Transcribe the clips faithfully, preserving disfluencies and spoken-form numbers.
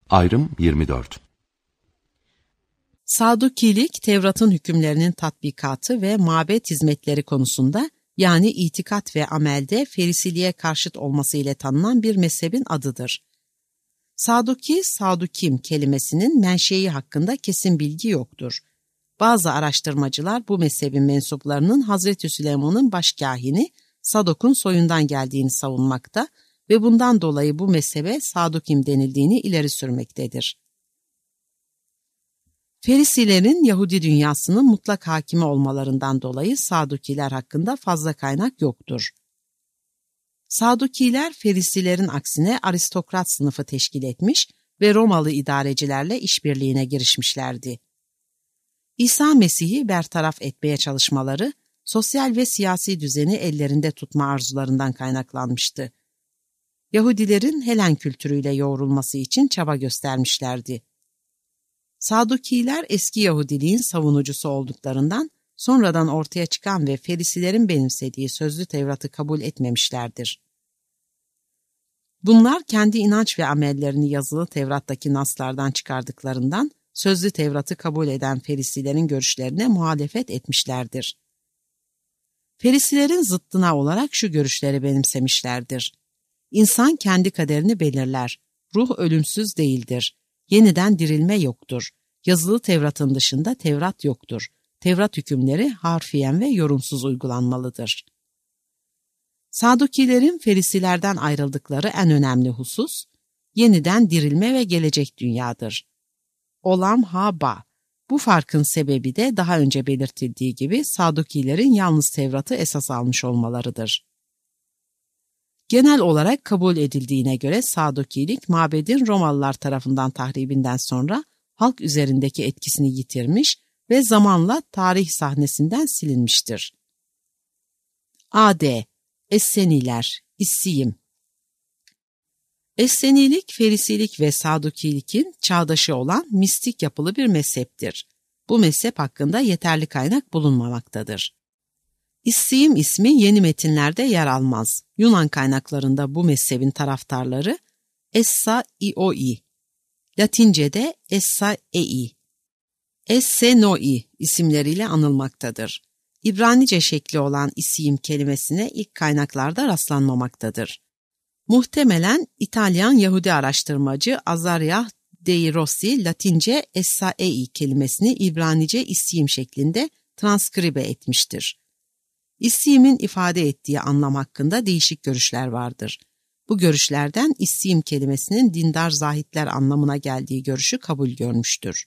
Ayrım yirmi dört. Sadukilik, Tevrat'ın hükümlerinin tatbikatı ve mabet hizmetleri konusunda, yani itikat ve amelde Ferisiliğe karşıt olması ile tanınan bir mezhebin adıdır. Saduki, Sadukim kelimesinin menşei hakkında kesin bilgi yoktur. Bazı araştırmacılar bu mezhebin mensuplarının Hazreti Süleyman'ın başkâhini Sadok'un soyundan geldiğini savunmakta ve bundan dolayı bu mezhebe Sadukim denildiğini ileri sürmektedir. Ferisilerin Yahudi dünyasının mutlak hakimi olmalarından dolayı Sadukiler hakkında fazla kaynak yoktur. Sadukiler Ferisilerin aksine aristokrat sınıfı teşkil etmiş ve Romalı idarecilerle işbirliğine girişmişlerdi. İsa Mesih'i bertaraf etmeye çalışmaları, sosyal ve siyasi düzeni ellerinde tutma arzularından kaynaklanmıştı. Yahudilerin Helen kültürüyle yoğrulması için çaba göstermişlerdi. Sadukiler eski Yahudiliğin savunucusu olduklarından sonradan ortaya çıkan ve Ferisilerin benimsediği sözlü Tevrat'ı kabul etmemişlerdir. Bunlar kendi inanç ve amellerini yazılı Tevrat'taki naslardan çıkardıklarından sözlü Tevrat'ı kabul eden Ferisilerin görüşlerine muhalefet etmişlerdir. Ferisilerin zıttına olarak şu görüşleri benimsemişlerdir. İnsan kendi kaderini belirler. Ruh ölümsüz değildir. Yeniden dirilme yoktur. Yazılı Tevrat'ın dışında Tevrat yoktur. Tevrat hükümleri harfiyen ve yorumsuz uygulanmalıdır. Sadukilerin Ferisilerden ayrıldıkları en önemli husus, yeniden dirilme ve gelecek dünyadır. Olam ha ba. Bu farkın sebebi de daha önce belirtildiği gibi Sadukilerin yalnız Tevrat'ı esas almış olmalarıdır. Genel olarak kabul edildiğine göre Sadukilik, mabedin Romalılar tarafından tahribinden sonra halk üzerindeki etkisini yitirmiş ve zamanla tarih sahnesinden silinmiştir. A D Esseniler, İssiyim. Essenilik, Ferisilik ve Sadukilikin çağdaşı olan mistik yapılı bir mezheptir. Bu mezhep hakkında yeterli kaynak bulunmamaktadır. İssiyim ismi yeni metinlerde yer almaz. Yunan kaynaklarında bu mezhebin taraftarları Essa-ioi, Latince'de Essa-ei, Essenoi isimleriyle anılmaktadır. İbranice şekli olan İssiyim kelimesine ilk kaynaklarda rastlanmamaktadır. Muhtemelen İtalyan Yahudi araştırmacı Azariah dei Rossi Latince Essa-ei kelimesini İbranice İssiyim şeklinde transkribe etmiştir. İssiyim'in ifade ettiği anlam hakkında değişik görüşler vardır. Bu görüşlerden İssiyim kelimesinin dindar zahitler anlamına geldiği görüşü kabul görmüştür.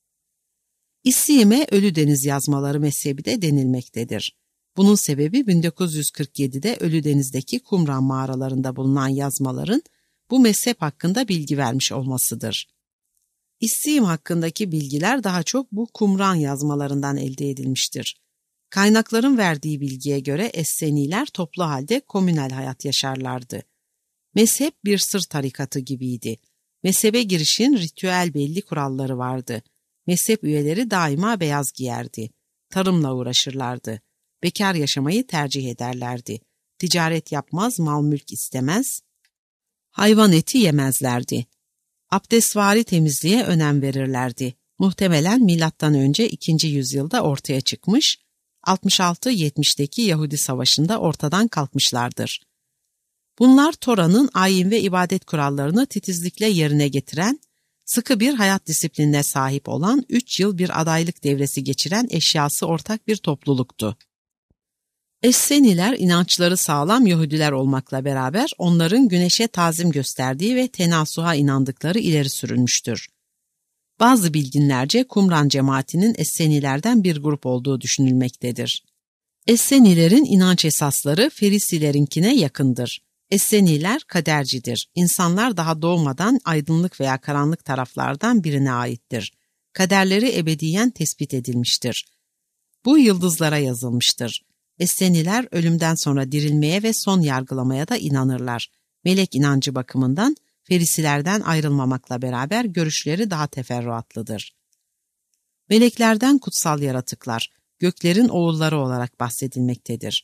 İssiyim'e Ölüdeniz yazmaları mezhebi de denilmektedir. Bunun sebebi bin dokuz yüz kırk yedide Ölüdeniz'deki Qumran mağaralarında bulunan yazmaların bu mezhep hakkında bilgi vermiş olmasıdır. İssiyim hakkındaki bilgiler daha çok bu Qumran yazmalarından elde edilmiştir. Kaynakların verdiği bilgiye göre Esseniler toplu halde komünel hayat yaşarlardı. Mezhep bir sır tarikatı gibiydi. Mezhebe girişin ritüel belli kuralları vardı. Mezhep üyeleri daima beyaz giyerdi. Tarımla uğraşırlardı. Bekar yaşamayı tercih ederlerdi. Ticaret yapmaz, mal mülk istemez. Hayvan eti yemezlerdi. Abdestvari temizliğe önem verirlerdi. Muhtemelen milattan önce ikinci yüzyılda ortaya çıkmış, altmış altı yetmişteki Yahudi Savaşı'nda ortadan kalkmışlardır. Bunlar Tora'nın ayin ve ibadet kurallarını titizlikle yerine getiren, sıkı bir hayat disiplinine sahip olan, üç yıl bir adaylık devresi geçiren eşyası ortak bir topluluktu. Esseniler inançları sağlam Yahudiler olmakla beraber onların güneşe tazim gösterdiği ve tenasuha inandıkları ileri sürülmüştür. Bazı bilginlerce Qumran cemaatinin Essenilerden bir grup olduğu düşünülmektedir. Essenilerin inanç esasları Ferisilerinkine yakındır. Esseniler kadercidir. İnsanlar daha doğmadan aydınlık veya karanlık taraflardan birine aittir. Kaderleri ebediyen tespit edilmiştir. Bu yıldızlara yazılmıştır. Esseniler ölümden sonra dirilmeye ve son yargılamaya da inanırlar. Melek inancı bakımından Ferisilerden ayrılmamakla beraber görüşleri daha teferruatlıdır. Meleklerden kutsal yaratıklar, göklerin oğulları olarak bahsedilmektedir.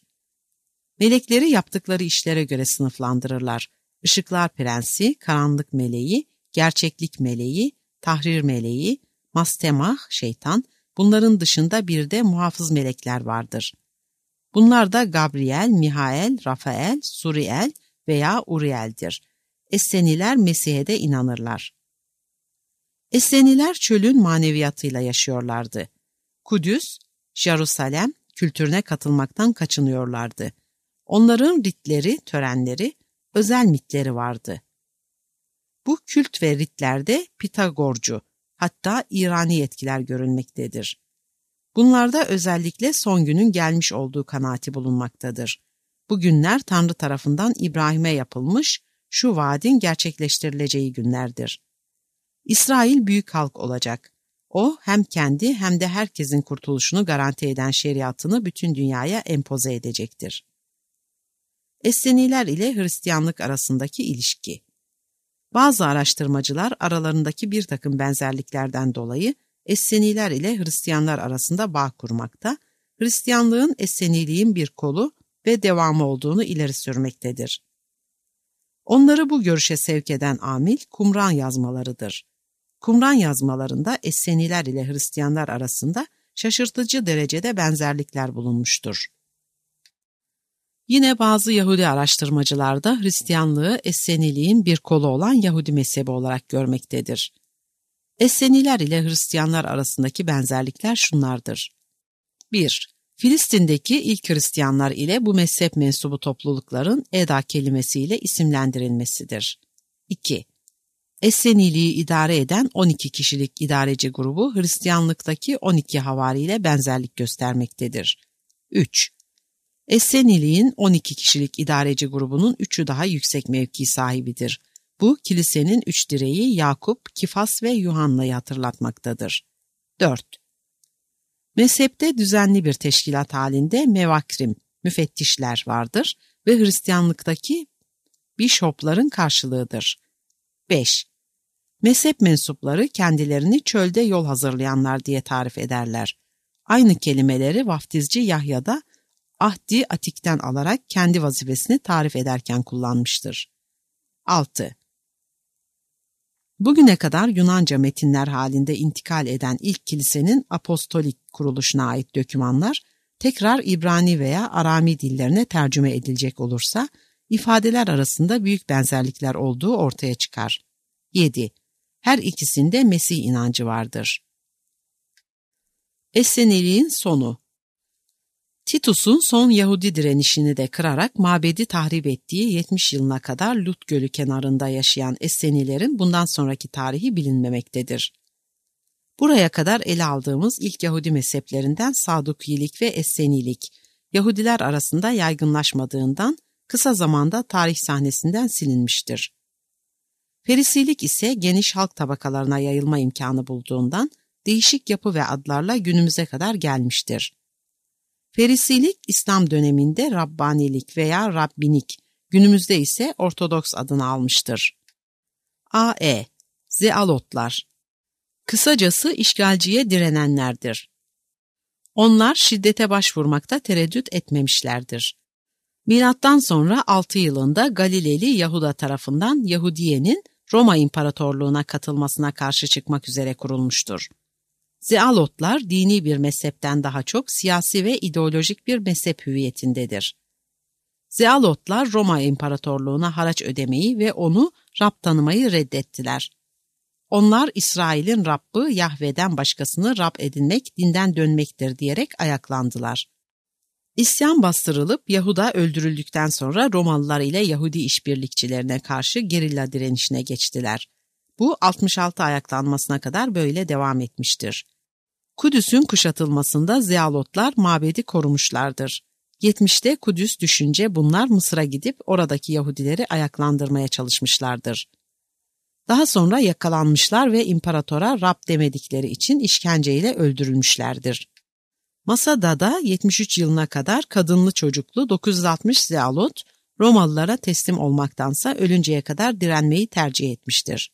Melekleri yaptıkları işlere göre sınıflandırırlar. Işıklar prensi, karanlık meleği, gerçeklik meleği, tahrir meleği, mastemah, şeytan, bunların dışında bir de muhafız melekler vardır. Bunlar da Gabriel, Mihael, Rafael, Suriel veya Uriel'dir. Esseniler Mesih'e de inanırlar. Esseniler çölün maneviyatıyla yaşıyorlardı. Kudüs, Jerusalem kültürüne katılmaktan kaçınıyorlardı. Onların ritleri, törenleri, özel mitleri vardı. Bu kült ve ritlerde Pitagorcu, hatta İrani etkiler görülmektedir. Bunlarda özellikle son günün gelmiş olduğu kanaati bulunmaktadır. Bu günler Tanrı tarafından İbrahim'e yapılmış, şu vaadin gerçekleştirileceği günlerdir. İsrail büyük halk olacak. O hem kendi hem de herkesin kurtuluşunu garanti eden şeriatını bütün dünyaya empoze edecektir. Esseniler ile Hristiyanlık arasındaki ilişki. Bazı araştırmacılar aralarındaki bir takım benzerliklerden dolayı Esseniler ile Hristiyanlar arasında bağ kurmakta, Hristiyanlığın Esseniliğin bir kolu ve devamı olduğunu ileri sürmektedir. Onları bu görüşe sevk eden amil Kumran yazmalarıdır. Kumran yazmalarında Esseniler ile Hristiyanlar arasında şaşırtıcı derecede benzerlikler bulunmuştur. Yine bazı Yahudi araştırmacılar da Hristiyanlığı Esseniliğin bir kolu olan Yahudi mezhebi olarak görmektedir. Esseniler ile Hristiyanlar arasındaki benzerlikler şunlardır. bir. Filistin'deki ilk Hristiyanlar ile bu mezhep mensubu toplulukların Eda kelimesiyle isimlendirilmesidir. iki. Esseniliği idare eden on iki kişilik idareci grubu Hristiyanlıktaki on iki havari ile benzerlik göstermektedir. üç. Esseniliğin on iki kişilik idareci grubunun üçü daha yüksek mevki sahibidir. Bu kilisenin üç direği Yakup, Kifas ve Yuhanna'yı hatırlatmaktadır. dört. Mezhepte düzenli bir teşkilat halinde mevakrim, müfettişler vardır ve Hristiyanlıktaki bişopların karşılığıdır. beş. Mezhep mensupları kendilerini çölde yol hazırlayanlar diye tarif ederler. Aynı kelimeleri vaftizci Yahya'da Ahdi Atik'ten alarak kendi vazifesini tarif ederken kullanmıştır. altı. Bugüne kadar Yunanca metinler halinde intikal eden ilk kilisenin apostolik kuruluşuna ait dokümanlar tekrar İbrani veya Arami dillerine tercüme edilecek olursa ifadeler arasında büyük benzerlikler olduğu ortaya çıkar. yedi. Her ikisinde Mesih inancı vardır. Esseniliğin sonu. Titus'un son Yahudi direnişini de kırarak mabedi tahrip ettiği yetmiş yılına kadar Lut Gölü kenarında yaşayan Essenilerin bundan sonraki tarihi bilinmemektedir. Buraya kadar ele aldığımız ilk Yahudi mezheplerinden Sadukilik ve Essenilik, Yahudiler arasında yaygınlaşmadığından kısa zamanda tarih sahnesinden silinmiştir. Ferisilik ise geniş halk tabakalarına yayılma imkanı bulduğundan değişik yapı ve adlarla günümüze kadar gelmiştir. Ferisilik İslam döneminde Rabbanilik veya Rabbinik, günümüzde ise Ortodoks adını almıştır. A E Zealotlar. Kısacası işgalciye direnenlerdir. Onlar şiddete başvurmakta tereddüt etmemişlerdir. Milattan sonra altı yılında Galileli Yahuda tarafından Yahudiye'nin Roma İmparatorluğu'na katılmasına karşı çıkmak üzere kurulmuştur. Zealotlar dini bir mezhepten daha çok siyasi ve ideolojik bir mezhep hüviyetindedir. Zealotlar Roma İmparatorluğu'na haraç ödemeyi ve onu Rab tanımayı reddettiler. Onlar İsrail'in Rabb'ı Yahve'den başkasını Rab edinmek dinden dönmektir diyerek ayaklandılar. İsyan bastırılıp Yahuda öldürüldükten sonra Romalılar ile Yahudi işbirlikçilerine karşı gerilla direnişine geçtiler. Bu altmış altı ayaklanmasına kadar böyle devam etmiştir. Kudüs'ün kuşatılmasında Zealotlar mabedi korumuşlardır. yetmişte Kudüs düşünce bunlar Mısır'a gidip oradaki Yahudileri ayaklandırmaya çalışmışlardır. Daha sonra yakalanmışlar ve imparatora Rab demedikleri için işkenceyle öldürülmüşlerdir. Masada'da yetmiş üç yılına kadar kadınlı çocuklu dokuz yüz altmış Zealot Romalılara teslim olmaktansa ölünceye kadar direnmeyi tercih etmiştir.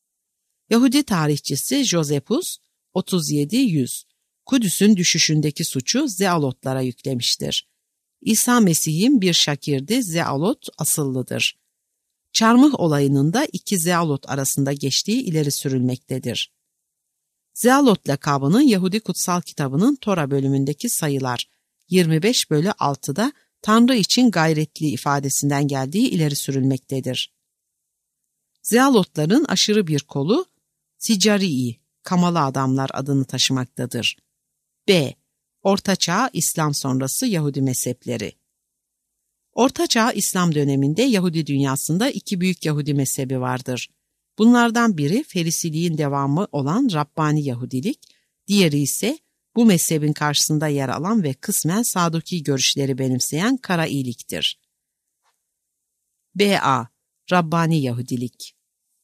Yahudi tarihçisi Josephus otuz yedi yüz Kudüs'ün düşüşündeki suçu Zealotlara yüklemiştir. İsa Mesih'in bir şakirdi, Zealot asıllıdır. Çarmıh olayının da iki Zealot arasında geçtiği ileri sürülmektedir. Zealot lakabının Yahudi kutsal kitabının Tora bölümündeki sayılar yirmi beş bölü altıda Tanrı için gayretli ifadesinden geldiği ileri sürülmektedir. Zealotların aşırı bir kolu Sicarii, kamalı adamlar adını taşımaktadır. B. Ortaçağ İslam sonrası Yahudi mezhepleri. Ortaçağ İslam döneminde Yahudi dünyasında iki büyük Yahudi mezhebi vardır. Bunlardan biri Ferisiliğin devamı olan Rabbani Yahudilik, diğeri ise bu mezhebin karşısında yer alan ve kısmen Saduki görüşleri benimseyen Karailiktir. B A. Rabbani Yahudilik.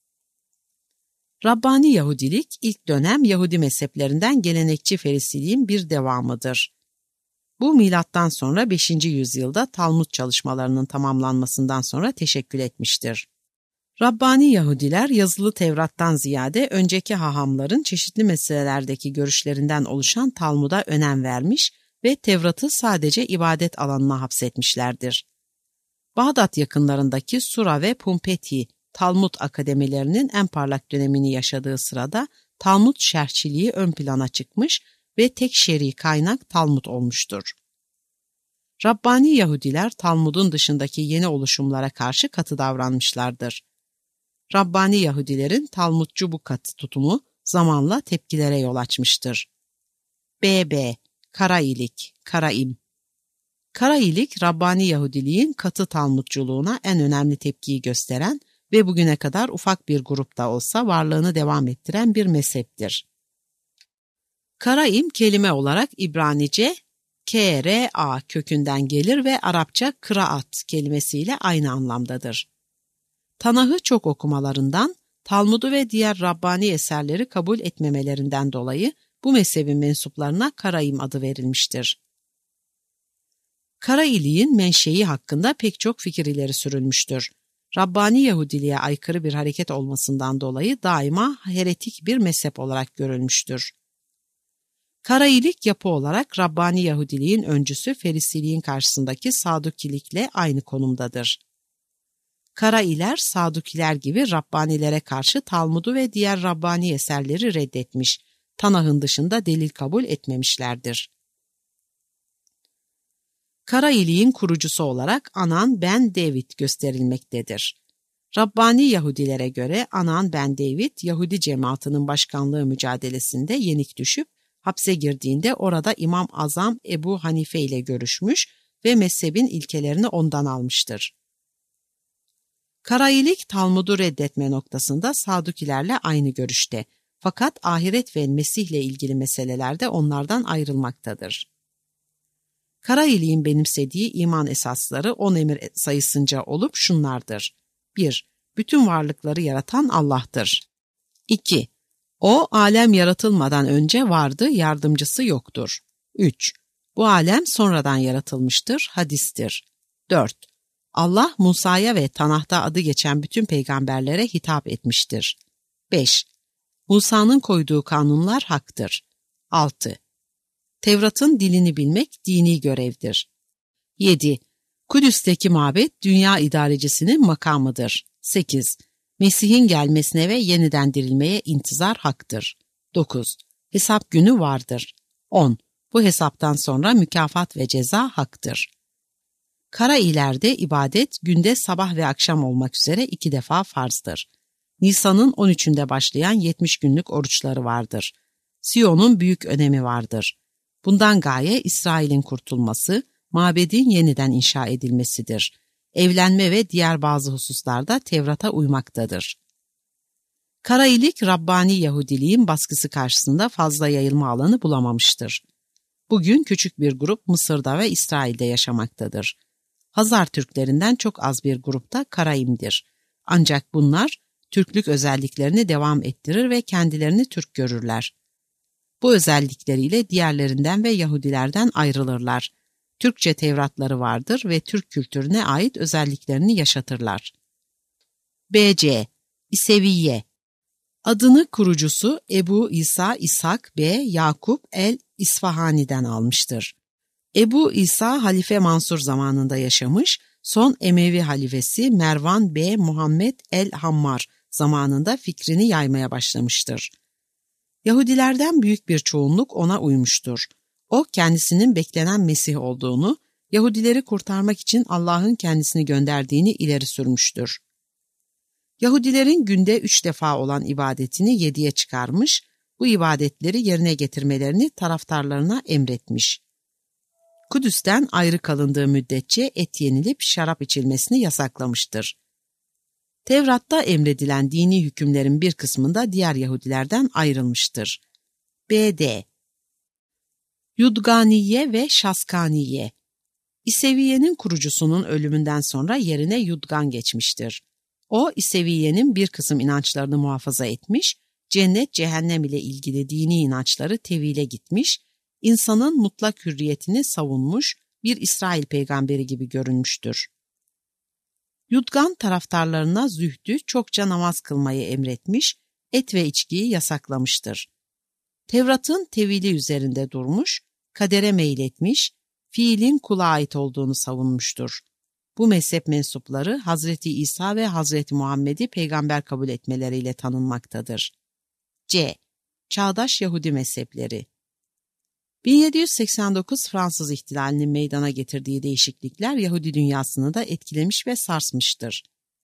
Rabbani Yahudilik ilk dönem Yahudi mezheplerinden gelenekçi Ferisiliğin bir devamıdır. Bu milattan sonra beşinci yüzyılda Talmud çalışmalarının tamamlanmasından sonra teşekkül etmiştir. Rabbani Yahudiler yazılı Tevrat'tan ziyade önceki hahamların çeşitli meselelerdeki görüşlerinden oluşan Talmud'a önem vermiş ve Tevrat'ı sadece ibadet alanına hapsetmişlerdir. Bağdat yakınlarındaki Sura ve Pumpeti Talmud akademilerinin en parlak dönemini yaşadığı sırada Talmud şerhçiliği ön plana çıkmış ve tek şer'i kaynak Talmud olmuştur. Rabbani Yahudiler Talmud'un dışındaki yeni oluşumlara karşı katı davranmışlardır. Rabbani Yahudilerin Talmudcu bu katı tutumu zamanla tepkilere yol açmıştır. B B. Karailik, Karaim. Karailik, Rabbani Yahudiliğin katı Talmudculuğuna en önemli tepkiyi gösteren ve bugüne kadar ufak bir grupta olsa varlığını devam ettiren bir mezheptir. Karaim kelime olarak İbranice K R A kökünden gelir ve Arapça kıraat kelimesiyle aynı anlamdadır. Tanah'ı çok okumalarından, Talmud'u ve diğer Rabbani eserleri kabul etmemelerinden dolayı bu mezhebin mensuplarına Karaim adı verilmiştir. Karailiğin menşei hakkında pek çok fikir ileri sürülmüştür. Rabbani Yahudiliğe aykırı bir hareket olmasından dolayı daima heretik bir mezhep olarak görülmüştür. Karailik yapı olarak Rabbani Yahudiliğin öncüsü Ferisiliğin karşısındaki Sadukilikle aynı konumdadır. Karailer, Sadukiler gibi Rabbanilere karşı Talmud'u ve diğer Rabbani eserleri reddetmiş, Tanah'ın dışında delil kabul etmemişlerdir. Karailiğin kurucusu olarak Anan ben David gösterilmektedir. Rabbani Yahudilere göre Anan ben David, Yahudi cemaatinin başkanlığı mücadelesinde yenik düşüp hapse girdiğinde orada İmam Azam Ebu Hanife ile görüşmüş ve mezhebin ilkelerini ondan almıştır. Karailik Talmud'u reddetme noktasında Sadukilerle aynı görüşte, fakat ahiret ve Mesih'le ilgili meselelerde onlardan ayrılmaktadır. Karailiğin benimsediği iman esasları on emir sayısınca olup şunlardır. bir. Bütün varlıkları yaratan Allah'tır. iki. O, alem yaratılmadan önce vardı, yardımcısı yoktur. üç. Bu alem sonradan yaratılmıştır, hadistir. dört. Allah, Musa'ya ve Tanah'ta adı geçen bütün peygamberlere hitap etmiştir. beş. Musa'nın koyduğu kanunlar haktır. altı. Tevrat'ın dilini bilmek dini görevdir. yedi. Kudüs'teki mabet dünya idarecisinin makamıdır. sekiz. Mesih'in gelmesine ve yeniden dirilmeye intizar haktır. dokuz. Hesap günü vardır. on. Bu hesaptan sonra mükafat ve ceza haktır. Karailerde ibadet günde sabah ve akşam olmak üzere iki defa farzdır. Nisan'ın on üçünde başlayan yetmiş günlük oruçları vardır. Siyon'un büyük önemi vardır. Bundan gaye İsrail'in kurtulması, mabedin yeniden inşa edilmesidir. Evlenme ve diğer bazı hususlarda Tevrat'a uymaktadır. Karailik, Rabbani Yahudiliğin baskısı karşısında fazla yayılma alanı bulamamıştır. Bugün küçük bir grup Mısır'da ve İsrail'de yaşamaktadır. Hazar Türklerinden çok az bir grupta Karaim'dir. Ancak bunlar Türklük özelliklerini devam ettirir ve kendilerini Türk görürler. Bu özellikleriyle diğerlerinden ve Yahudilerden ayrılırlar. Türkçe Tevratları vardır ve Türk kültürüne ait özelliklerini yaşatırlar. B C. İseviye. Adını kurucusu Ebu İsa İshak B. Yakup el-İsfahani'den almıştır. Ebu İsa Halife Mansur zamanında yaşamış, son Emevi halifesi Mervan B. Muhammed el-Hammar zamanında fikrini yaymaya başlamıştır. Yahudilerden büyük bir çoğunluk ona uymuştur. O kendisinin beklenen Mesih olduğunu, Yahudileri kurtarmak için Allah'ın kendisini gönderdiğini ileri sürmüştür. Yahudilerin günde üç defa olan ibadetini yediye çıkarmış, bu ibadetleri yerine getirmelerini taraftarlarına emretmiş. Kudüs'ten ayrı kalındığı müddetçe et yenilip şarap içilmesini yasaklamıştır. Tevrat'ta emredilen dini hükümlerin bir kısmında diğer Yahudilerden ayrılmıştır. B D Yudganiye ve Şaskaniye. İseviye'nin kurucusunun ölümünden sonra yerine Yudgan geçmiştir. O, İseviye'nin bir kısım inançlarını muhafaza etmiş, cennet, cehennem ile ilgili dini inançları tevhile gitmiş, insanın mutlak hürriyetini savunmuş, bir İsrail peygamberi gibi görünmüştür. Yudgan taraftarlarına zühdü, çokça namaz kılmayı emretmiş, et ve içkiyi yasaklamıştır. Tevrat'ın tevhili üzerinde durmuş, kadere meyletmiş, fiilin kula ait olduğunu savunmuştur. Bu mezhep mensupları Hazreti İsa ve Hazreti Muhammed'i peygamber kabul etmeleriyle tanınmaktadır. C. Çağdaş Yahudi mezhepleri. bin yedi yüz seksen dokuz Fransız ihtilalinin meydana getirdiği değişiklikler Yahudi dünyasını da etkilemiş ve sarsmıştır.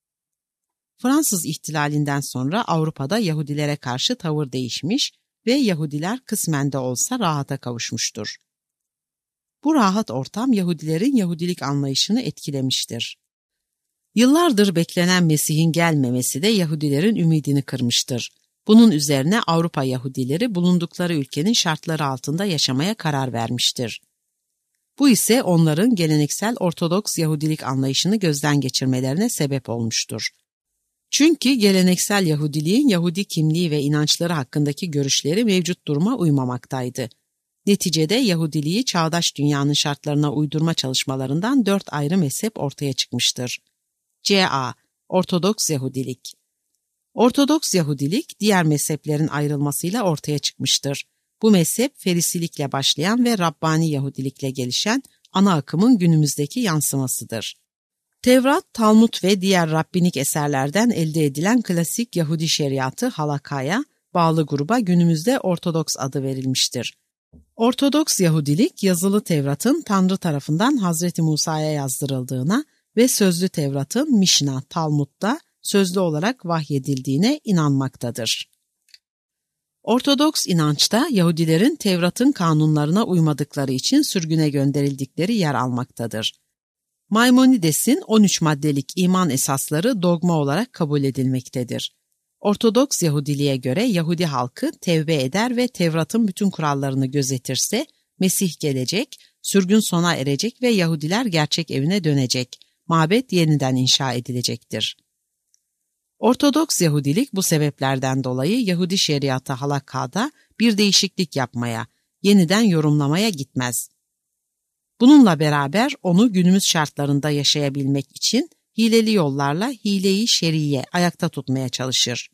Fransız ihtilalinden sonra Avrupa'da Yahudilere karşı tavır değişmiş ve Yahudiler kısmen de olsa rahata kavuşmuştur. Bu rahat ortam Yahudilerin Yahudilik anlayışını etkilemiştir. Yıllardır beklenen Mesih'in gelmemesi de Yahudilerin ümidini kırmıştır. Bunun üzerine Avrupa Yahudileri bulundukları ülkenin şartları altında yaşamaya karar vermiştir. Bu ise onların geleneksel Ortodoks Yahudilik anlayışını gözden geçirmelerine sebep olmuştur. Çünkü geleneksel Yahudiliğin Yahudi kimliği ve inançları hakkındaki görüşleri mevcut duruma uymamaktaydı. Neticede Yahudiliği çağdaş dünyanın şartlarına uydurma çalışmalarından dört ayrı mezhep ortaya çıkmıştır. C A Ortodoks Yahudilik. Ortodoks Yahudilik diğer mezheplerin ayrılmasıyla ortaya çıkmıştır. Bu mezhep Ferisilikle başlayan ve Rabbani Yahudilikle gelişen ana akımın günümüzdeki yansımasıdır. Tevrat, Talmud ve diğer Rabbinik eserlerden elde edilen klasik Yahudi şeriatı halakaya bağlı gruba günümüzde Ortodoks adı verilmiştir. Ortodoks Yahudilik, yazılı Tevrat'ın Tanrı tarafından Hazreti Musa'ya yazdırıldığına ve sözlü Tevrat'ın Mişna, Talmud'da sözlü olarak vahyedildiğine inanmaktadır. Ortodoks inançta Yahudilerin Tevrat'ın kanunlarına uymadıkları için sürgüne gönderildikleri yer almaktadır. Maimonides'in on üç maddelik iman esasları dogma olarak kabul edilmektedir. Ortodoks Yahudiliğe göre Yahudi halkı tevbe eder ve Tevrat'ın bütün kurallarını gözetirse Mesih gelecek, sürgün sona erecek ve Yahudiler gerçek evine dönecek, mabet yeniden inşa edilecektir. Ortodoks Yahudilik bu sebeplerden dolayı Yahudi şeriatı halakada bir değişiklik yapmaya, yeniden yorumlamaya gitmez. Bununla beraber onu günümüz şartlarında yaşayabilmek için hileli yollarla hile-i şeriye ayakta tutmaya çalışır.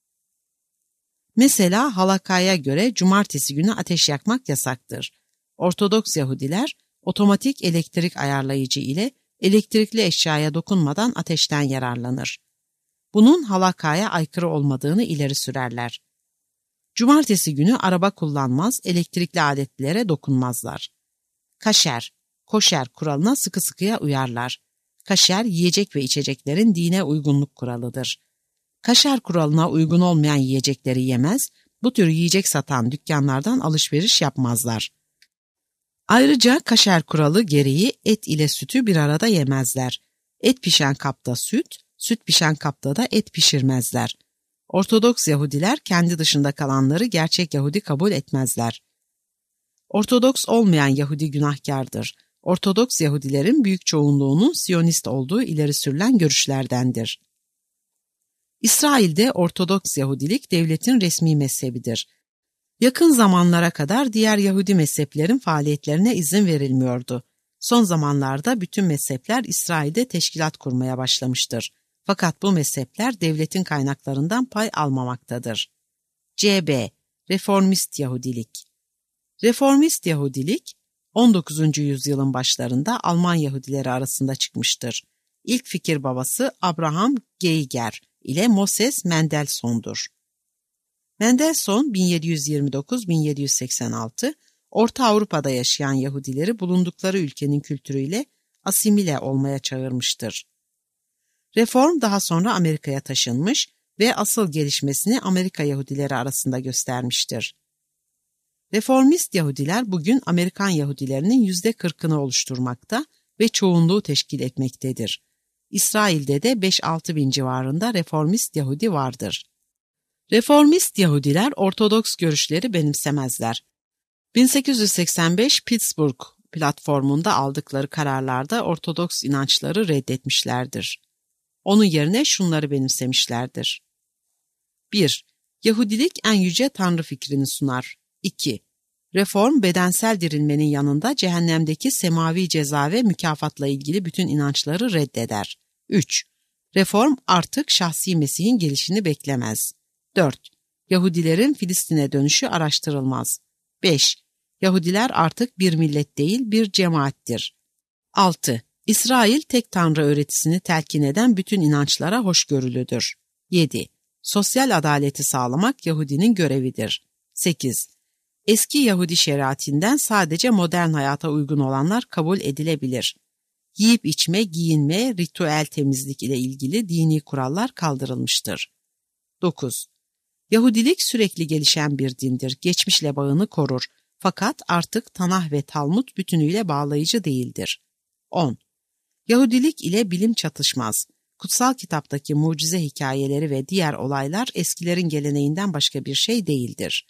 Mesela halakaya göre cumartesi günü ateş yakmak yasaktır. Ortodoks Yahudiler otomatik elektrik ayarlayıcı ile elektrikli eşyaya dokunmadan ateşten yararlanır. Bunun halakaya aykırı olmadığını ileri sürerler. Cumartesi günü araba kullanmaz, elektrikli aletlere dokunmazlar. Kaşer, koşer kuralına sıkı sıkıya uyarlar. Kaşer, yiyecek ve içeceklerin dine uygunluk kuralıdır. Kaşer kuralına uygun olmayan yiyecekleri yemez, bu tür yiyecek satan dükkanlardan alışveriş yapmazlar. Ayrıca kaşer kuralı gereği et ile sütü bir arada yemezler. Et pişen kapta süt, süt pişen kapta da et pişirmezler. Ortodoks Yahudiler kendi dışında kalanları gerçek Yahudi kabul etmezler. Ortodoks olmayan Yahudi günahkardır. Ortodoks Yahudilerin büyük çoğunluğunun Siyonist olduğu ileri sürülen görüşlerdendir. İsrail'de Ortodoks Yahudilik devletin resmi mezhebidir. Yakın zamanlara kadar diğer Yahudi mezheplerin faaliyetlerine izin verilmiyordu. Son zamanlarda bütün mezhepler İsrail'de teşkilat kurmaya başlamıştır. Fakat bu mezhepler devletin kaynaklarından pay almamaktadır. C B Reformist Yahudilik. Reformist Yahudilik, on dokuzuncu yüzyılın başlarında Alman Yahudileri arasında çıkmıştır. İlk fikir babası Abraham Geiger ile Moses Mendelssohn'dur. Mendelssohn bin yedi yüz yirmi dokuz bin yedi yüz seksen altı Orta Avrupa'da yaşayan Yahudileri bulundukları ülkenin kültürüyle asimile olmaya çağırmıştır. Reform daha sonra Amerika'ya taşınmış ve asıl gelişmesini Amerika Yahudileri arasında göstermiştir. Reformist Yahudiler bugün Amerikan Yahudilerinin yüzde kırkını oluşturmakta ve çoğunluğu teşkil etmektedir. İsrail'de de beş altı bin civarında reformist Yahudi vardır. Reformist Yahudiler Ortodoks görüşleri benimsemezler. bin sekiz yüz seksen beş Pittsburgh platformunda aldıkları kararlarda Ortodoks inançları reddetmişlerdir. Onun yerine şunları benimsemişlerdir. bir Yahudilik en yüce Tanrı fikrini sunar. iki Reform, bedensel dirilmenin yanında cehennemdeki semavi ceza ve mükafatla ilgili bütün inançları reddeder. üç Reform, artık şahsi Mesih'in gelişini beklemez. dört Yahudilerin Filistin'e dönüşü araştırılmaz. beş Yahudiler artık bir millet değil, bir cemaattir. altı İsrail tek Tanrı öğretisini telkin eden bütün inançlara hoşgörülüdür. yedi Sosyal adaleti sağlamak Yahudinin görevidir. sekiz Eski Yahudi şeriatinden sadece modern hayata uygun olanlar kabul edilebilir. Yiyip içme, giyinme, ritüel temizlik ile ilgili dini kurallar kaldırılmıştır. dokuz Yahudilik sürekli gelişen bir dindir, geçmişle bağını korur. Fakat artık Tanah ve Talmud bütünüyle bağlayıcı değildir. on Yahudilik ile bilim çatışmaz. Kutsal kitaptaki mucize hikayeleri ve diğer olaylar eskilerin geleneğinden başka bir şey değildir.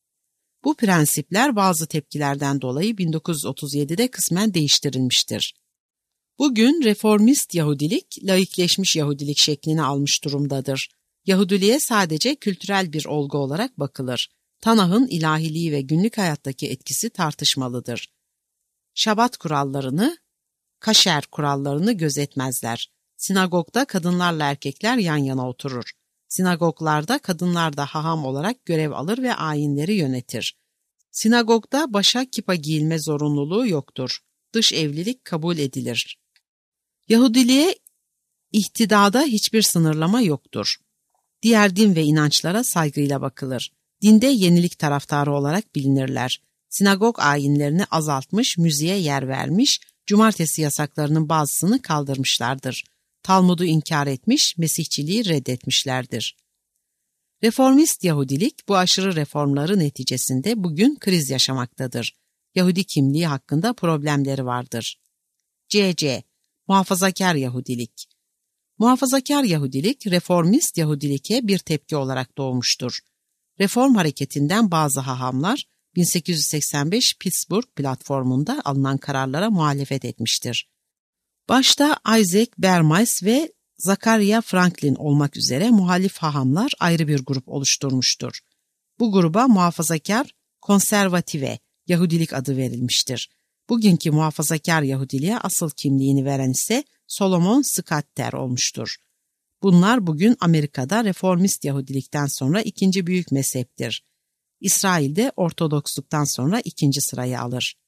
Bu prensipler bazı tepkilerden dolayı bin dokuz yüz otuz yedide kısmen değiştirilmiştir. Bugün reformist Yahudilik, laikleşmiş Yahudilik şeklini almış durumdadır. Yahudiliğe sadece kültürel bir olgu olarak bakılır. Tanah'ın ilahiliği ve günlük hayattaki etkisi tartışmalıdır. Şabat kurallarını, kaşer kurallarını gözetmezler. Sinagogda kadınlarla erkekler yan yana oturur. Sinagoglarda kadınlar da haham olarak görev alır ve ayinleri yönetir. Sinagogda başa kipa giyilme zorunluluğu yoktur. Dış evlilik kabul edilir. Yahudiliğe ihtidada hiçbir sınırlama yoktur. Diğer din ve inançlara saygıyla bakılır. Dinde yenilik taraftarı olarak bilinirler. Sinagog ayinlerini azaltmış, müziğe yer vermiş, cumartesi yasaklarının bazısını kaldırmışlardır. Talmud'u inkar etmiş, Mesihçiliği reddetmişlerdir. Reformist Yahudilik bu aşırı reformları neticesinde bugün kriz yaşamaktadır. Yahudi kimliği hakkında problemleri vardır. C C Muhafazakar Yahudilik. Muhafazakar Yahudilik, reformist Yahudiliğe bir tepki olarak doğmuştur. Reform hareketinden bazı hahamlar bin sekiz yüz seksen beş Pittsburgh platformunda alınan kararlara muhalefet etmiştir. Başta Isaac Bermais ve Zachariah Franklin olmak üzere muhalif hahamlar ayrı bir grup oluşturmuştur. Bu gruba muhafazakar, konservative Yahudilik adı verilmiştir. Bugünkü muhafazakar Yahudiliğe asıl kimliğini veren ise Solomon Schachter olmuştur. Bunlar bugün Amerika'da reformist Yahudilikten sonra ikinci büyük mezheptir. İsrail'de Ortodoksluktan sonra ikinci sırayı alır.